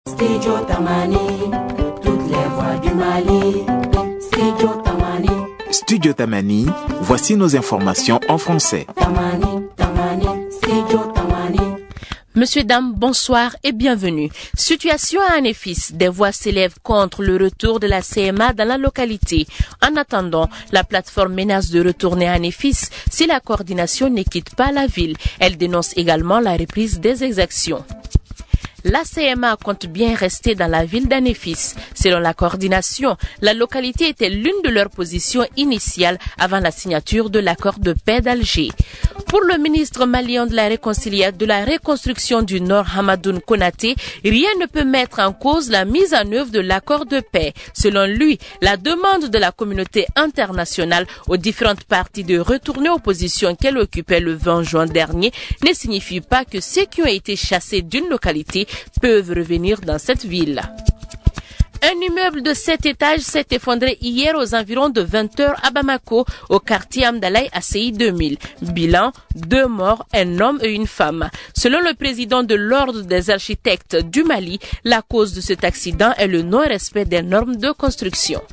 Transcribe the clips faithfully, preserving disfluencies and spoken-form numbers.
Studio Tamani, toutes les voix du Mali. Studio Tamani. Studio Tamani, voici nos informations en français. Tamani, Tamani, Studio Tamani. Monsieur, dames, bonsoir et bienvenue. Situation à Anéfis, des voix s'élèvent contre le retour de la C M A dans la localité. En attendant, la plateforme menace de retourner à Anéfis si la coordination ne quitte pas la ville. Elle dénonce également la reprise des exactions. La C M A compte bien rester dans la ville d'Anéfis. Selon la coordination, la localité était l'une de leurs positions initiales avant la signature de l'accord de paix d'Alger. Pour le ministre malien de la réconciliation de la reconstruction du Nord, Hamadoun Konaté, rien ne peut mettre en cause la mise en œuvre de l'accord de paix. Selon lui, la demande de la communauté internationale aux différentes parties de retourner aux positions qu'elle occupait le vingt juin dernier ne signifie pas que ceux qui ont été chassés d'une localité peuvent revenir dans cette ville. Un immeuble de sept étages s'est effondré hier aux environs de vingt heures à Bamako, au quartier Amdalaï A C I deux mille. Bilan, deux morts, un homme et une femme. Selon le président de l'Ordre des architectes du Mali, la cause de cet accident est le non-respect des normes de construction.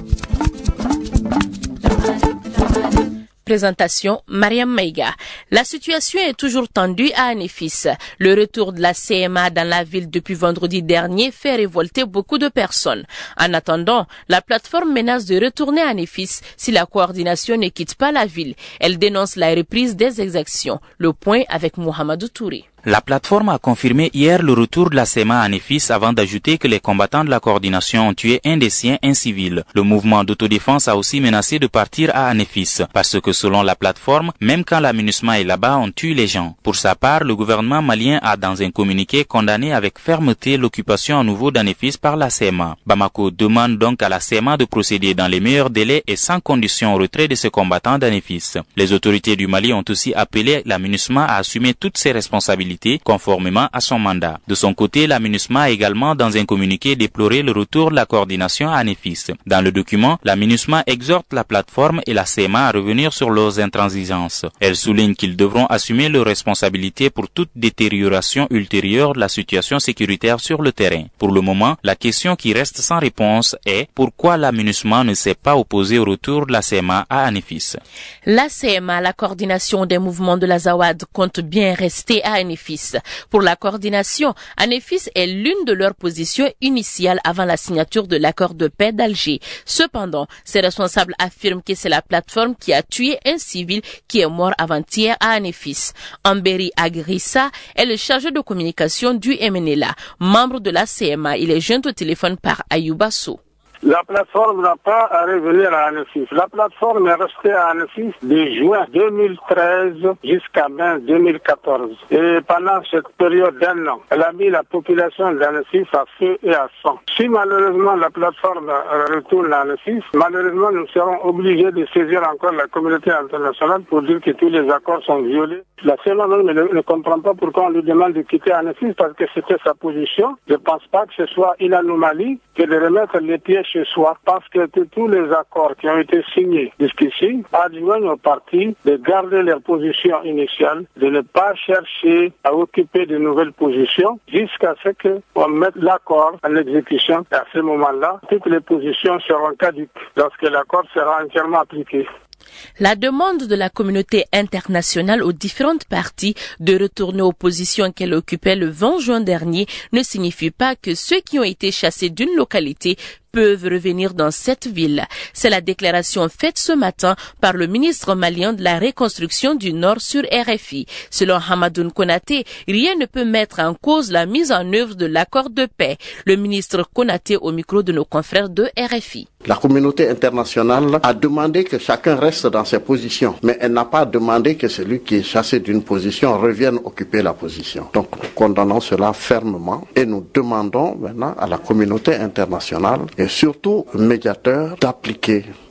Présentation, Mariam Maïga. La situation est toujours tendue à Anéfis. Le retour de la C M A dans la ville depuis vendredi dernier fait révolter beaucoup de personnes. En attendant, la plateforme menace de retourner à Anéfis si la coordination ne quitte pas la ville. Elle dénonce la reprise des exactions. Le point avec Mohamedou Touré. La plateforme a confirmé hier le retour de la C M A à Anéfis avant d'ajouter que les combattants de la coordination ont tué un des siens, un civil. Le mouvement d'autodéfense a aussi menacé de partir à Anéfis parce que selon la plateforme, même quand la MINUSMA est là-bas, on tue les gens. Pour sa part, le gouvernement malien a dans un communiqué condamné avec fermeté l'occupation à nouveau d'Anéfis par la C M A. Bamako demande donc à la C M A de procéder dans les meilleurs délais et sans condition au retrait de ses combattants d'Anéfis. Les autorités du Mali ont aussi appelé la MINUSMA à assumer toutes ses responsabilités conformément à son mandat. De son côté, la MINUSMA a également dans un communiqué déploré le retour de la coordination à Anéfis. Dans le document, la MINUSMA exhorte la plateforme et la C M A à revenir sur leurs intransigeances. Elle souligne qu'ils devront assumer leurs responsabilités pour toute détérioration ultérieure de la situation sécuritaire sur le terrain. Pour le moment, la question qui reste sans réponse est pourquoi la MINUSMA ne s'est pas opposée au retour de la C M A à Anéfis. La C M A, la coordination des mouvements de la Zawad, compte bien rester à Anéfis. Pour la coordination, Anéfis est l'une de leurs positions initiales avant la signature de l'accord de paix d'Alger. Cependant, ces responsables affirment que c'est la plateforme qui a tué un civil qui est mort avant-hier à Anéfis. Amberi Agrissa est le chargé de communication du M N L A, membre de la C M A. Il est joint au téléphone par Ayouba Sow. La plateforme n'a pas à revenir à Anéfis. La plateforme est restée à Anéfis de juin deux mille treize jusqu'à mai deux mille quatorze. Et pendant cette période d'un an, elle a mis la population d'Anéfis à feu et à sang. Si malheureusement la plateforme retourne à Anéfis, malheureusement nous serons obligés de saisir encore la communauté internationale pour dire que tous les accords sont violés. La C M A ne, ne comprend pas pourquoi on lui demande de quitter Anéfis parce que c'était sa position. Je ne pense pas que ce soit une anomalie que de remettre les pieds chez soi parce que tous les accords qui ont été signés jusqu'ici adjoignent aux partis de garder leur position initiale, de ne pas chercher à occuper de nouvelles positions jusqu'à ce qu'on mette l'accord en exécution. Et à ce moment-là, toutes les positions seront caduques lorsque l'accord sera entièrement appliqué. La demande de la communauté internationale aux différentes parties de retourner aux positions qu'elle occupait le vingt juin dernier ne signifie pas que ceux qui ont été chassés d'une localité peuvent revenir dans cette ville. C'est la déclaration faite ce matin par le ministre malien de la reconstruction du Nord sur R F I. Selon Hamadoun Konaté, rien ne peut mettre en cause la mise en œuvre de l'accord de paix. Le ministre Konaté au micro de nos confrères de R F I. La communauté internationale a demandé que chacun reste dans ses positions, mais elle n'a pas demandé que celui qui est chassé d'une position revienne occuper la position. Donc nous condamnons cela fermement et nous demandons maintenant à la communauté internationale et surtout aux médiateurs d'appliquer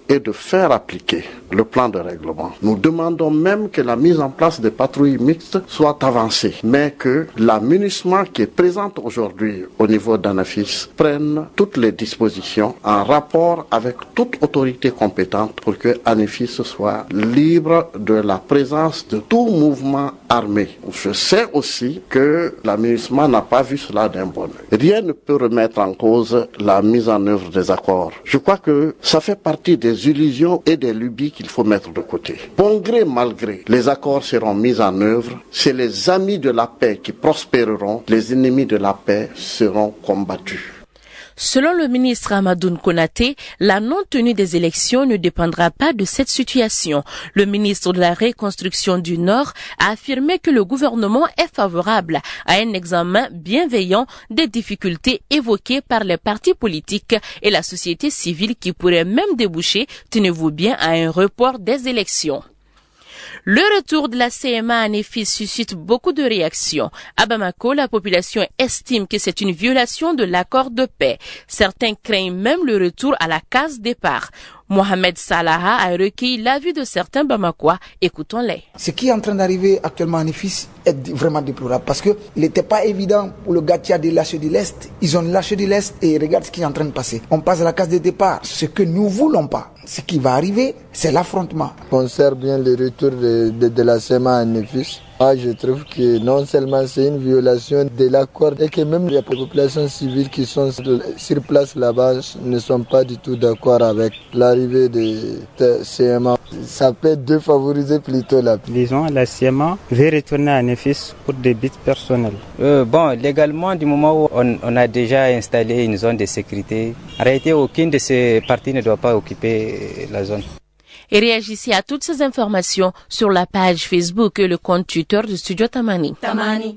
est de faire appliquer le plan de règlement. Nous demandons même que la mise en place des patrouilles mixtes soit avancée, mais que la MINUSMA qui est présente aujourd'hui au niveau d'ANAFIS prenne toutes les dispositions en rapport avec toute autorité compétente pour que ANAFIS soit libre de la présence de tout mouvement armé. Je sais aussi que la MINUSMA n'a pas vu cela d'un bon œil. Rien ne peut remettre en cause la mise en œuvre des accords. Je crois que ça fait partie des illusions et des lubies qu'il faut mettre de côté. Bon gré, mal gré, les accords seront mis en œuvre. C'est les amis de la paix qui prospéreront. Les ennemis de la paix seront combattus. Selon le ministre Amadoune Konaté, la non-tenue des élections ne dépendra pas de cette situation. Le ministre de la Reconstruction du Nord a affirmé que le gouvernement est favorable à un examen bienveillant des difficultés évoquées par les partis politiques et la société civile qui pourraient même déboucher, tenez-vous bien, à un report des élections. Le retour de la C M A à Néfis suscite beaucoup de réactions. À Bamako, la population estime que c'est une violation de l'accord de paix. Certains craignent même le retour à la case départ. Mohamed Salaha a recueilli l'avis de certains Bamakois. Écoutons-les. Ce qui est en train d'arriver actuellement à Néfis est vraiment déplorable parce qu'il n'était pas évident pour le Gatia de lâcher de l'Est. Ils ont lâché de l'Est et regarde ce qui est en train de passer. On passe à la case de départ. Ce que nous ne voulons pas, ce qui va arriver, c'est l'affrontement. On sert bien le retour de, de, de la C M A à Néfis. Ah, je trouve que non seulement c'est une violation de l'accord et que même les populations civiles qui sont sur place là-bas ne sont pas du tout d'accord avec l'arrivée de, de C M A. Ça peut défavoriser plutôt la paix. Disons, la C M A veut retourner à Néfis pour des buts personnels. Euh, bon, légalement, du moment où on, on a déjà installé une zone de sécurité, en réalité, aucune de ces parties ne doit pas occuper la zone. Et réagissez à toutes ces informations sur la page Facebook et le compte Twitter du Studio Tamani. Tamani.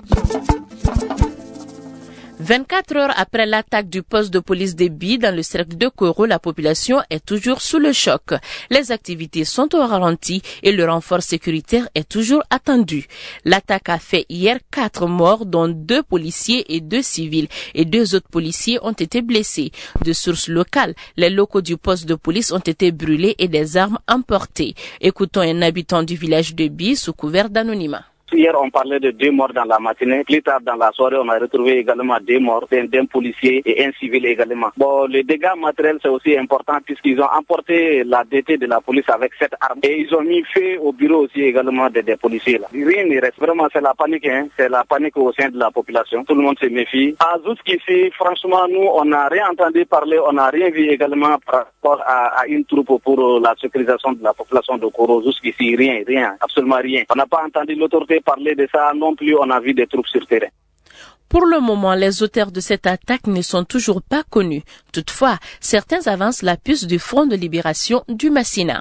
vingt-quatre heures après l'attaque du poste de police de Bi dans le cercle de Koro, la population est toujours sous le choc. Les activités sont au ralenti et le renfort sécuritaire est toujours attendu. L'attaque a fait hier quatre morts, dont deux policiers et deux civils, et deux autres policiers ont été blessés. De sources locales, les locaux du poste de police ont été brûlés et des armes emportées. Écoutons un habitant du village de Bi sous couvert d'anonymat. Hier, on parlait de deux morts dans la matinée. Plus tard, dans la soirée, on a retrouvé également deux morts, d'un policier et un civil également. Bon, les dégâts matériels, c'est aussi important puisqu'ils ont emporté la D T de la police avec cette arme. Et ils ont mis feu au bureau aussi également des, des policiers. Là. Rien ne reste. Vraiment, c'est la panique. Hein. C'est la panique au sein de la population. Tout le monde se méfie. À Zouskissi, franchement, nous, on n'a rien entendu parler. On n'a rien vu également par rapport à, à une troupe pour la sécurisation de la population de Koro. Zouskissi, rien, rien, absolument rien. On n'a pas entendu l'autorité parler de ça non plus, on a vu des troupes sur terrain. Pour le moment, les auteurs de cette attaque ne sont toujours pas connus. Toutefois, certains avancent la puce du Front de libération du Massina.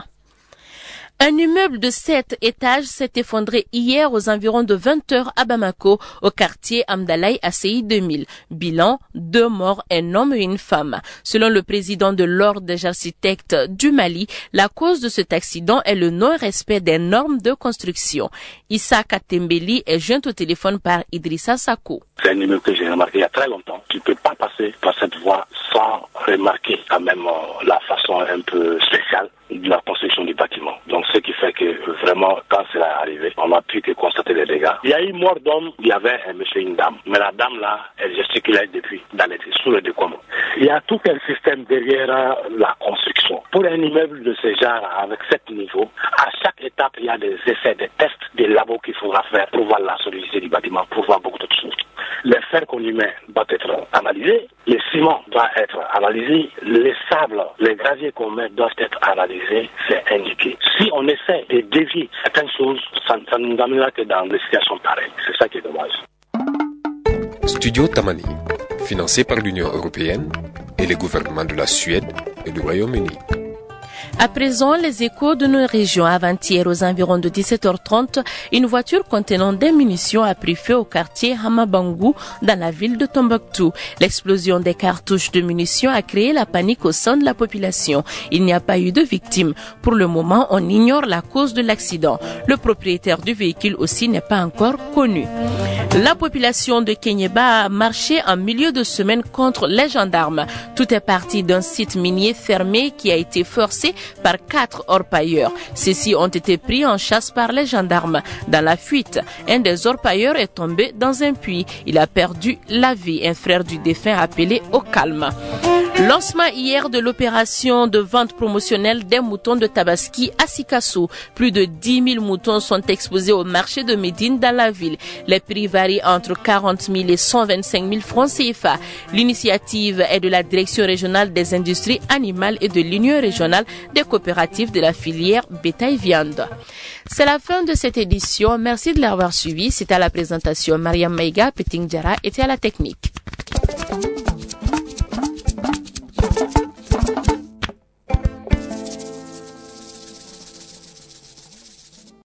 Un immeuble de sept étages s'est effondré hier aux environs de vingt heures à Bamako, au quartier Amdalaï à C I deux mille. Bilan, deux morts, un homme et une femme. Selon le président de l'Ordre des architectes du Mali, la cause de cet accident est le non-respect des normes de construction. Issa Katembeli est joint au téléphone par Idrissa Sako. C'est un immeuble que j'ai remarqué il y a très longtemps. Tu ne peux pas passer par cette voie sans remarquer quand même euh, la façon un peu spéciale de la construction du bâtiment. Donc ce qui fait que vraiment quand cela est arrivé, on n'a pu que constater les dégâts. Il y a eu mort d'homme, il y avait un monsieur et une dame. Mais la dame là, elle gesticulait depuis dans les, sous le décombres. Il y a tout un système derrière la construction. Pour un immeuble de ce genre avec sept niveaux, à chaque étape il y a des essais, des tests, des labos qu'il faudra faire pour voir la solidité du bâtiment, pour voir beaucoup d'autres choses. Les fers qu'on y met doivent être analysés, les ciments doivent être analysés, les sables, les graviers qu'on met doivent être analysés, c'est indiqué. Si on essaie de dévier certaines choses, ça, ça nous amènera que dans des situations pareilles. C'est ça qui est dommage. Studio Tamani, financé par l'Union européenne et les gouvernements de la Suède et du Royaume-Uni. À présent, les échos de nos régions. Avant-hier, aux environs de dix-sept heures trente, une voiture contenant des munitions a pris feu au quartier Hamabangu dans la ville de Tombouctou. L'explosion des cartouches de munitions a créé la panique au sein de la population. Il n'y a pas eu de victimes. Pour le moment, on ignore la cause de l'accident. Le propriétaire du véhicule aussi n'est pas encore connu. La population de Kenyeba a marché en milieu de semaine contre les gendarmes. Tout est parti d'un site minier fermé qui a été forcé par quatre orpailleurs. Ceux-ci ont été pris en chasse par les gendarmes. Dans la fuite, un des orpailleurs est tombé dans un puits. Il a perdu la vie. Un frère du défunt appelé au calme. Lancement hier de l'opération de vente promotionnelle des moutons de Tabaski à Sikasso. Plus de dix mille moutons sont exposés au marché de Médine dans la ville. Les prix varient entre quarante mille et cent vingt-cinq mille francs C F A. L'initiative est de la Direction régionale des industries animales et de l'Union régionale des coopératives de la filière bétail-viande. C'est la fin de cette édition. Merci de l'avoir suivi. C'était à la présentation Mariam Maïga, Peting Djara était à la technique.